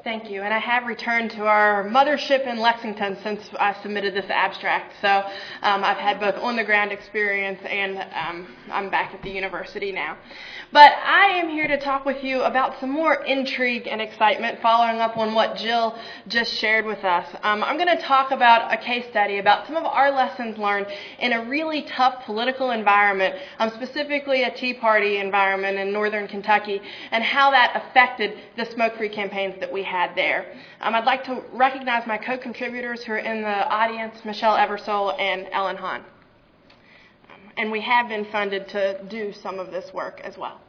Thank you. And I have returned to our mothership in Lexington since I submitted this abstract. So I've had both on-the-ground experience and I'm back at the university now. But I am here to talk with you about some more intrigue and excitement following up on what Jill just shared with us. I'm going to talk about a case study about some of our lessons learned in a really tough political environment, specifically a Tea Party environment in northern Kentucky, and how that affected the smoke-free campaigns that we had there. I'd like to recognize my co-contributors who are in the audience, Michelle Eversole and Ellen Hahn. And we have been funded to do some of this work as well.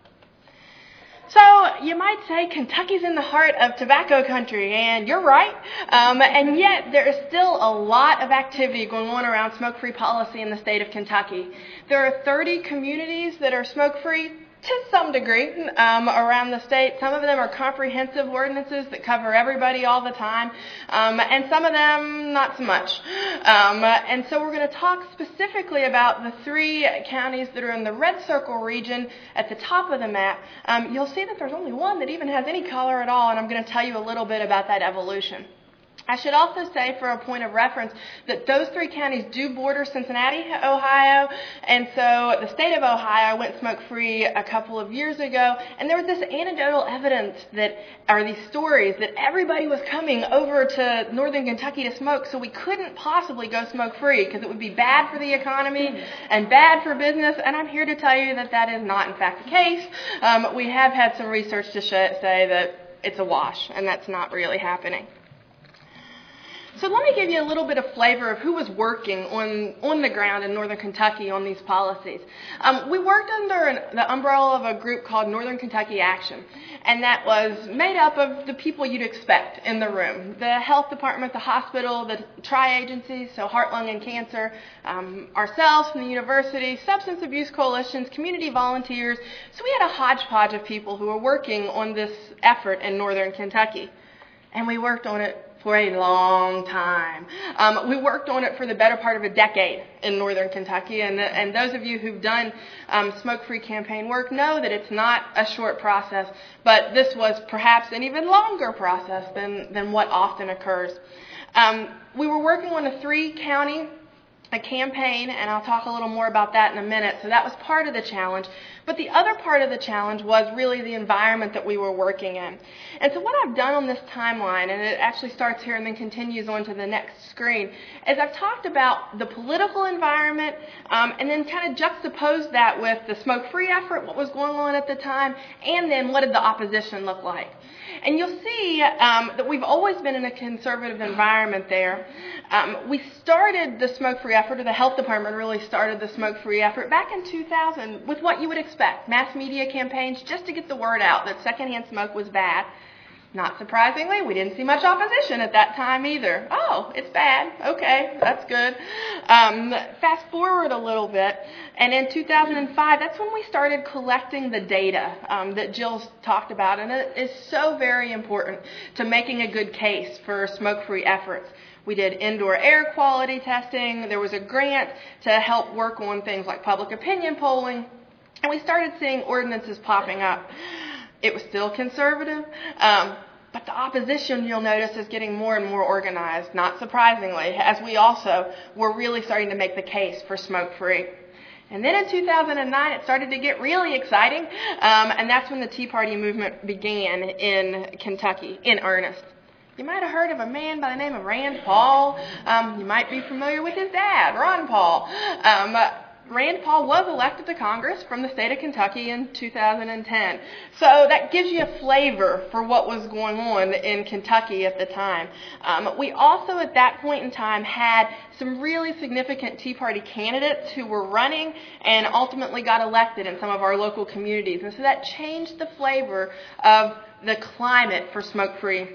So you might say Kentucky's in the heart of tobacco country, and you're right. And yet there is still a lot of activity going on around smoke-free policy in the state of Kentucky. There are 30 communities that are smoke-free to some degree around the state. Some of them are comprehensive ordinances that cover everybody all the time, and some of them not so much. And so we're going to talk specifically about the 3 counties that are in the red circle region at the top of the map. You'll see that there's only one that even has any color at all, and I'm going to tell you a little bit about that evolution. I should also say, for a point of reference, that those 3 counties do border Cincinnati, Ohio, and so the state of Ohio went smoke-free a couple of years ago, and there was this anecdotal evidence these stories that everybody was coming over to northern Kentucky to smoke, so we couldn't possibly go smoke-free because it would be bad for the economy and bad for business, and I'm here to tell you that that is not, in fact, the case. We have had some research to say that it's a wash, and that's not really happening. So let me give you a little bit of flavor of who was working on the ground in northern Kentucky on these policies. We worked under the umbrella of a group called Northern Kentucky Action, and that was made up of the people you'd expect in the room. The health department, the hospital, the tri-agencies, so heart, lung, and cancer, ourselves from the university, substance abuse coalitions, community volunteers. So we had a hodgepodge of people who were working on this effort in northern Kentucky, and we worked on it for a long time. We worked on it for the better part of a decade in northern Kentucky, and those of you who've done smoke-free campaign work know that it's not a short process, but this was perhaps an even longer process than what often occurs. We were working on a 3-county campaign, and I'll talk a little more about that in a minute, so that was part of the challenge. But the other part of the challenge was really the environment that we were working in. And so what I've done on this timeline, and it actually starts here and then continues on to the next screen, is I've talked about the political environment and then kind of juxtaposed that with the smoke-free effort, what was going on at the time, and then what did the opposition look like. And you'll see that we've always been in a conservative environment there. We started the smoke-free effort, or the health department really started the smoke-free effort back in 2000 with what you would expect, mass media campaigns just to get the word out that secondhand smoke was bad. Not surprisingly, we didn't see much opposition at that time either. Oh, it's bad. Okay, that's good. Fast forward a little bit, and in 2005, that's when we started collecting the data that Jill's talked about, and it is so very important to making a good case for smoke-free efforts. We did indoor air quality testing. There was a grant to help work on things like public opinion polling, and we started seeing ordinances popping up. It was still conservative, but the opposition, you'll notice, is getting more and more organized, not surprisingly, as we also were really starting to make the case for smoke-free. And then in 2009, it started to get really exciting, and that's when the Tea Party movement began in Kentucky, in earnest. You might have heard of a man by the name of Rand Paul. You might be familiar with his dad, Ron Paul. Rand Paul was elected to Congress from the state of Kentucky in 2010. So that gives you a flavor for what was going on in Kentucky at the time. We also, at that point in time, had some really significant Tea Party candidates who were running and ultimately got elected in some of our local communities. And so that changed the flavor of the climate for smoke-free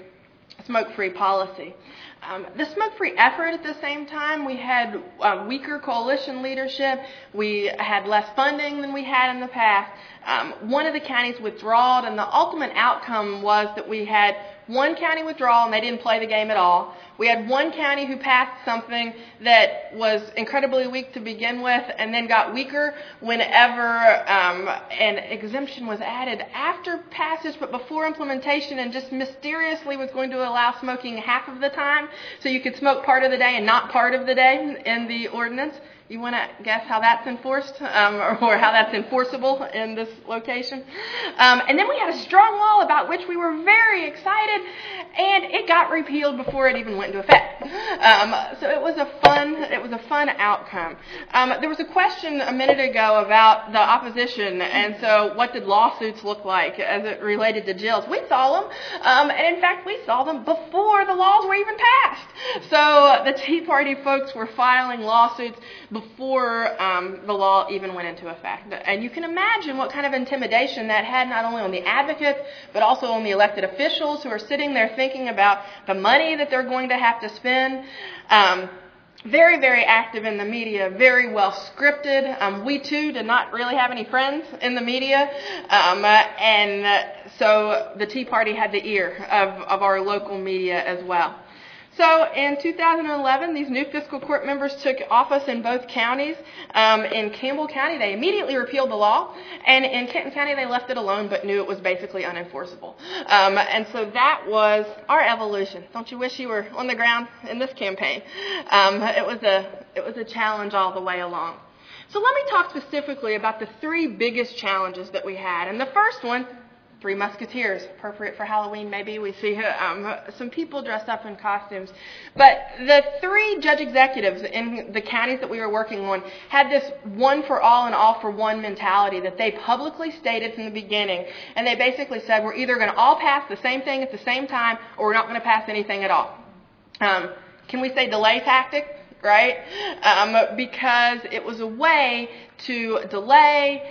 policy. The smoke-free effort at the same time, we had weaker coalition leadership. We had less funding than we had in the past. One of the counties withdrawed, and the ultimate outcome was that we had one county withdraw, and they didn't play the game at all. We had one county who passed something that was incredibly weak to begin with and then got weaker whenever an exemption was added after passage but before implementation, and just mysteriously was going to allow smoking half of the time, so you could smoke part of the day and not part of the day in the ordinance. You want to guess how that's enforced, or how that's enforceable in this location? And then we had a strong law about which we were very excited, and it got repealed before it even went into effect. So it was a fun outcome. There was a question a minute ago about the opposition, and so what did lawsuits look like as it related to jails? We saw them, and in fact, we saw them before the laws were even passed. So the Tea Party folks were filing lawsuits before the law even went into effect. And you can imagine what kind of intimidation that had, not only on the advocates, but also on the elected officials who are sitting there thinking about the money that they're going to have to spend. Very, very active in the media, very well scripted. We, too, did not really have any friends in the media. And so the Tea Party had the ear of our local media as well. So in 2011, these new fiscal court members took office in both counties. In Campbell County, they immediately repealed the law, and in Kenton County, they left it alone but knew it was basically unenforceable. And so that was our evolution. Don't you wish you were on the ground in this campaign? It was a challenge all the way along. So let me talk specifically about the three biggest challenges that we had. And the first one, Three Musketeers, appropriate for Halloween maybe. We see some people dressed up in costumes. But the three judge executives in the counties that we were working on had this one for all and all for one mentality that they publicly stated from the beginning. And they basically said, we're either going to all pass the same thing at the same time, or we're not going to pass anything at all. Can we say delay tactic? Right? Because it was a way to delay,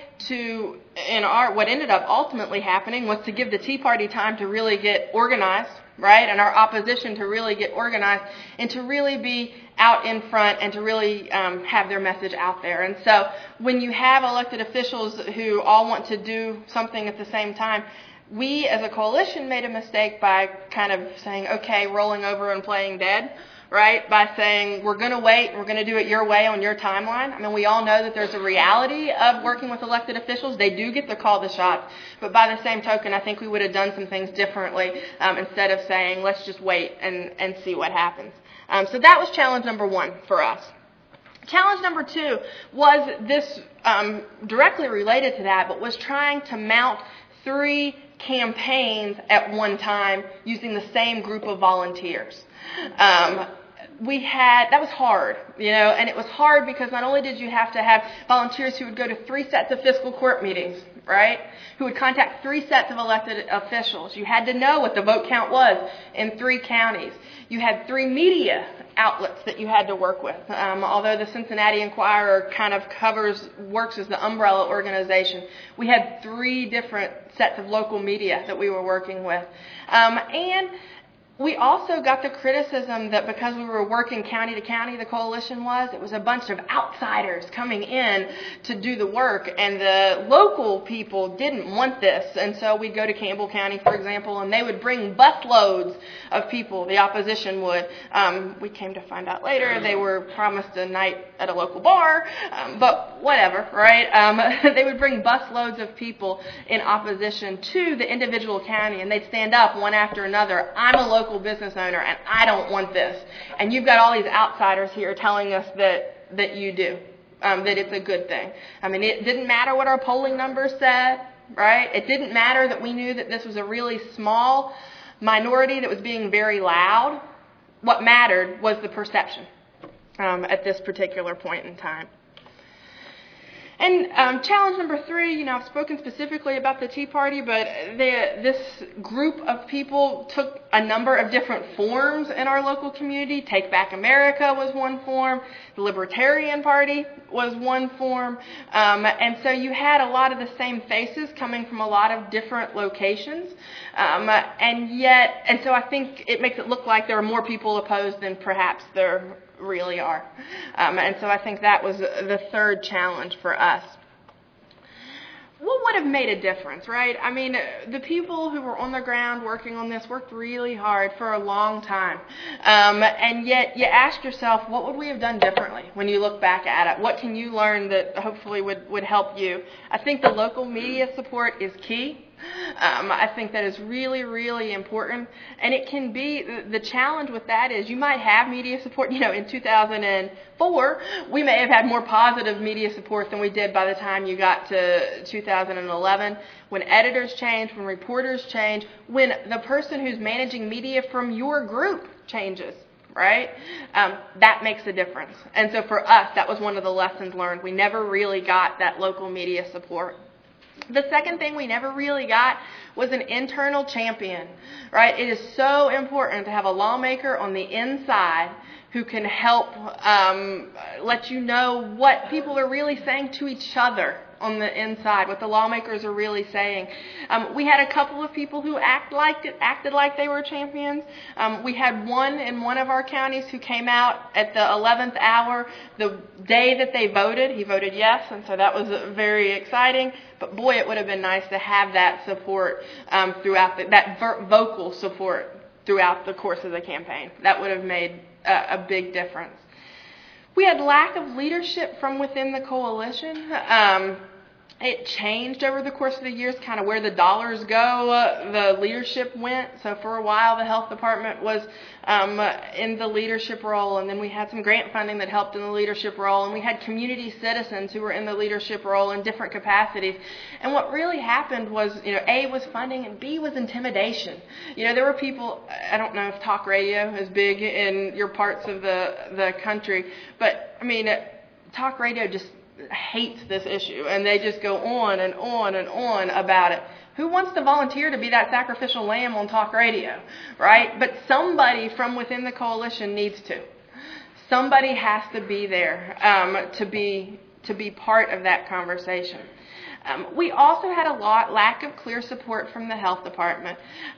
what ended up ultimately happening was to give the Tea Party time to really get organized, right? And our opposition to really get organized and to really be out in front and to really have their message out there. And so when you have elected officials who all want to do something at the same time, we as a coalition made a mistake by kind of saying, okay, rolling over and playing dead. Right? By saying, we're going to wait, we're going to do it your way on your timeline. I mean, we all know that there's a reality of working with elected officials. They do get to call the shots. But by the same token, I think we would have done some things differently instead of saying, let's just wait and see what happens. So that was challenge number one for us. Challenge number two was this directly related to that, but was trying to mount three campaigns at one time using the same group of volunteers. That was hard, and it was hard because not only did you have to have volunteers who would go to 3 sets of fiscal court meetings, right, who would contact 3 sets of elected officials. You had to know what the vote count was in 3 counties. You had 3 media outlets that you had to work with. Although the Cincinnati Enquirer kind of works as the umbrella organization, we had 3 different sets of local media that we were working with. And we also got the criticism that because we were working county to county, the coalition it was a bunch of outsiders coming in to do the work, and the local people didn't want this. And so we'd go to Campbell County, for example, and they would bring busloads of people, the opposition would. We came to find out later they were promised a night at a local bar, but whatever, right? They would bring busloads of people in opposition to the individual county, and they'd stand up one after another. I'm a local business owner, and I don't want this. And you've got all these outsiders here telling us that you do, that it's a good thing. I mean, it didn't matter what our polling numbers said, right? It didn't matter that we knew that this was a really small minority that was being very loud. What mattered was the perception at this particular point in time. And challenge number 3, I've spoken specifically about the Tea Party, but this group of people took a number of different forms in our local community. Take Back America was one form. The Libertarian Party was one form. And so you had a lot of the same faces coming from a lot of different locations. And so I think it makes it look like there are more people opposed than perhaps there really are. And so I think that was the third challenge for us. what would have made a difference, right? I mean, the people who were on the ground working on this worked really hard for a long time. And yet you ask yourself, what would we have done differently when you look back at it? What can you learn that hopefully would help you? I think the local media support is key. I think that is really, really important. And it can be, the challenge with that is you might have media support. In 2004, we may have had more positive media support than we did by the time you got to 2011. When editors change, when reporters change, when the person who's managing media from your group changes, right? That makes a difference. And so for us, that was one of the lessons learned. We never really got that local media support. The second thing we never really got was an internal champion, right? It is so important to have a lawmaker on the inside who can help let you know what people are really saying to each other on the inside, what the lawmakers are really saying. We had a couple of people who acted like they were champions. We had one in one of our counties who came out at the 11th hour the day that they voted. He voted yes, and so that was very exciting. But boy, it would have been nice to have that support throughout vocal support throughout the course of the campaign. That would have made a big difference. We had lack of leadership from within the coalition. It changed over the course of the years, kind of where the dollars go, the leadership went. So for a while, the health department was in the leadership role, and then we had some grant funding that helped in the leadership role, and we had community citizens who were in the leadership role in different capacities. And what really happened was, A was funding, and B was intimidation. There were people, I don't know if talk radio is big in your parts of the country, but I mean, talk radio just hates this issue, and they just go on and on and on about it. Who wants to volunteer to be that sacrificial lamb on talk radio, right? But somebody from within the coalition needs to. Somebody has to be there to be part of that conversation. We also had a lack of clear support from the health department.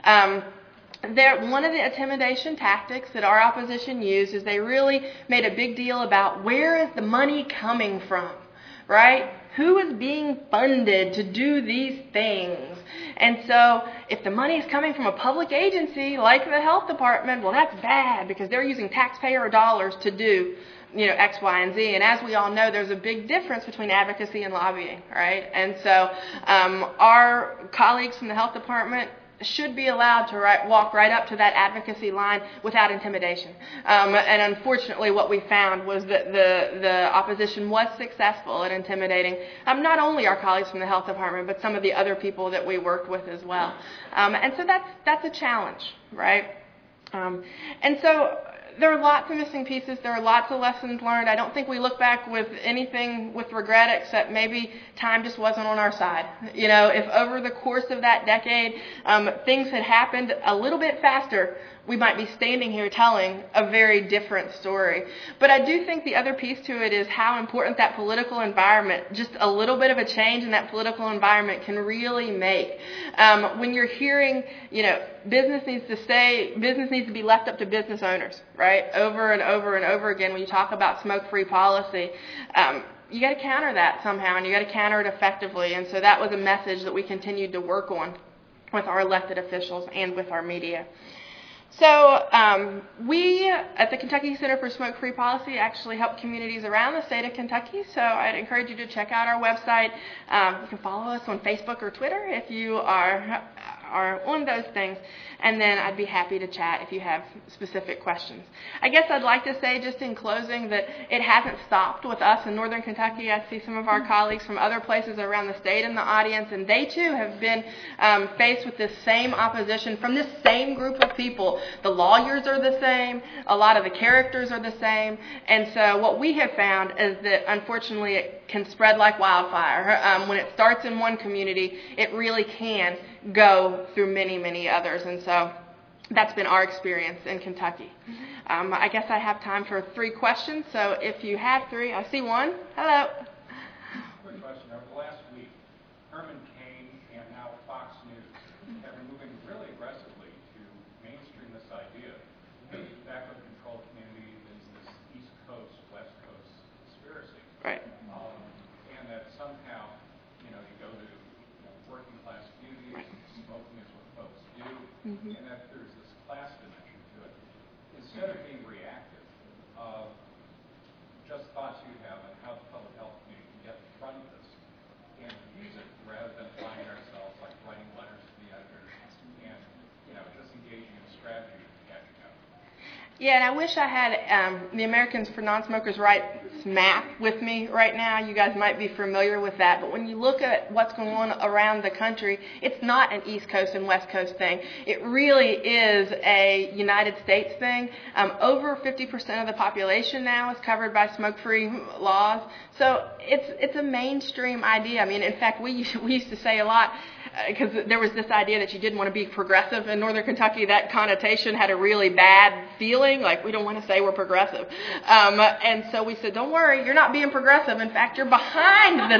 One of the intimidation tactics that our opposition used is they really made a big deal about where is the money coming from, right? Who is being funded to do these things? And so if the money is coming from a public agency like the health department, well, that's bad because they're using taxpayer dollars to do X, Y, and Z. And as we all know, there's a big difference between advocacy and lobbying, right? And so our colleagues from the health department should be allowed to walk right up to that advocacy line without intimidation. And unfortunately, what we found was that the opposition was successful at intimidating not only our colleagues from the health department, but some of the other people that we worked with as well. And so that's a challenge, right? And so there are lots of missing pieces. There are lots of lessons learned. I don't think we look back with anything with regret except maybe time just wasn't on our side. If over the course of that decade things had happened a little bit faster, we might be standing here telling a very different story. But I do think the other piece to it is how important that political environment, just a little bit of a change in that political environment can really make. When you're hearing, business needs to be left up to business owners, right? Over and over and over again when you talk about smoke-free policy. You got to counter that somehow, and you got to counter it effectively. And so that was a message that we continued to work on with our elected officials and with our media. So we at the Kentucky Center for Smoke-Free Policy actually help communities around the state of Kentucky. So I'd encourage you to check out our website. You can follow us on Facebook or Twitter if you are on those things. And then I'd be happy to chat if you have specific questions. I guess I'd like to say just in closing that it hasn't stopped with us in Northern Kentucky. I see some of our colleagues from other places around the state in the audience, and they too have been faced with this same opposition from this same group of people. The lawyers are the same. A lot of the characters are the same. And so what we have found is that unfortunately it can spread like wildfire. When it starts in one community, it really can go through many, many others. And so that's been our experience in Kentucky. I guess I have time for 3 questions. So if you have 3, I see one. Hello. Quick question. Over the last week, Herman Cain and now Fox News have been moving really aggressively to mainstream this idea that the tobacco control community is this East Coast, West Coast conspiracy. Right. And that somehow, you go to and that there's this class dimension to it. Instead of being reactive, just thoughts you have on how the public health community can get in front of this and use it rather than finding ourselves like writing letters to the editors and, just engaging in strategy and catching up. Yeah, and I wish I had the Americans for Non-Smokers' Rights map with me right now. You guys might be familiar with that. But when you look at what's going on around the country, it's not an East Coast and West Coast thing. It really is a United States thing. Over 50% of the population now is covered by smoke-free laws. So it's a mainstream idea. I mean, in fact, we used to say a lot, because there was this idea that you didn't want to be progressive in Northern Kentucky. That connotation had a really bad feeling, like we don't want to say we're progressive. And so we said, don't worry, you're not being progressive. In fact, you're behind the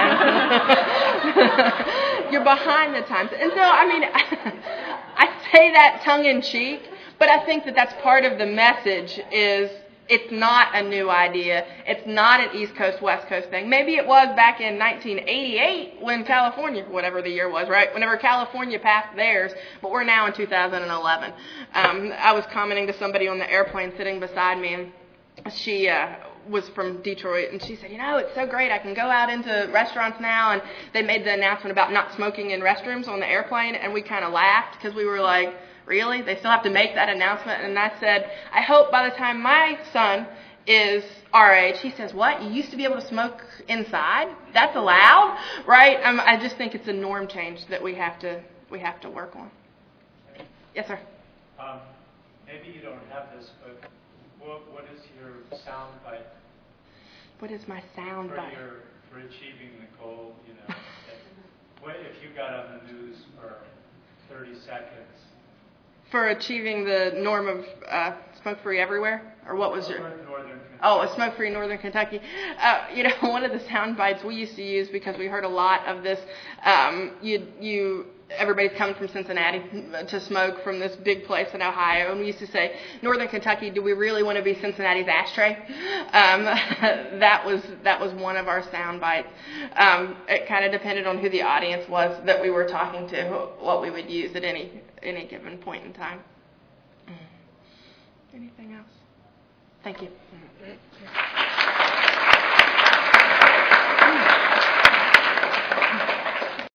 times. You're behind the times. And so, I mean, I say that tongue-in-cheek, but I think that that's part of the message is it's not a new idea. It's not an East Coast, West Coast thing. Maybe it was back in 1988 when California, whatever the year was, right? Whenever California passed theirs, but we're now in 2011. I was commenting to somebody on the airplane sitting beside me, and she was from Detroit, and she said, it's so great. I can go out into restaurants now, and they made the announcement about not smoking in restrooms on the airplane, and we kind of laughed because we were like, really? They still have to make that announcement? And I said, I hope by the time my son is our age, he says, what? You used to be able to smoke inside? That's allowed? Right? I just think it's a norm change that we have to work on. Yes, sir. Maybe you don't have this, but what is your sound bite? What is my sound bite? For achieving the goal, if you got on the news for 30 seconds. For achieving the norm of smoke-free everywhere? Or what was your... Northern Kentucky. Oh, a smoke-free Northern Kentucky. One of the sound bites we used to use, because we heard a lot of this, everybody's coming from Cincinnati to smoke from this big place in Ohio, and we used to say, Northern Kentucky, do we really want to be Cincinnati's ashtray? That was one of our sound bites. It kind of depended on who the audience was that we were talking to, what we would use at any given point in time. Anything else? Thank you.